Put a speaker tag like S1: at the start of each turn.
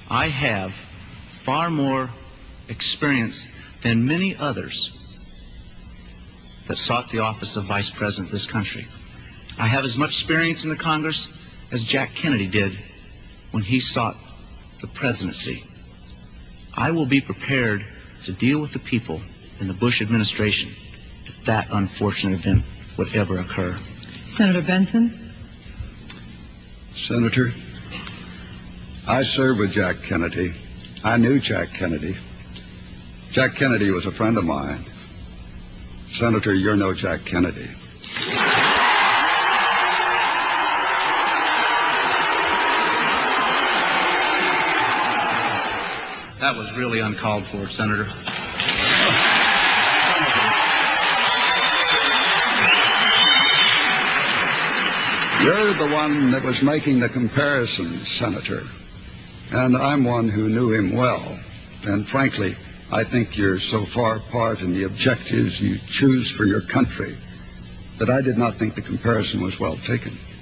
S1: I have far more experience than many others that sought the office of Vice President of this country. I have as much experience in the Congress as Jack Kennedy did when he sought the presidency. I will be prepared to deal with the people in the Bush administration if that unfortunate event would ever occur.
S2: Senator Benson?
S3: Senator, I served with Jack Kennedy. I knew Jack Kennedy. Jack Kennedy was a friend of mine. Senator, you're no Jack Kennedy.
S1: That was really uncalled for, Senator.
S3: You're the one that was making the comparisons, Senator. And I'm one who knew him well. And frankly, I think you're so far apart in the objectives you choose for your country that I did not think the comparison was well taken.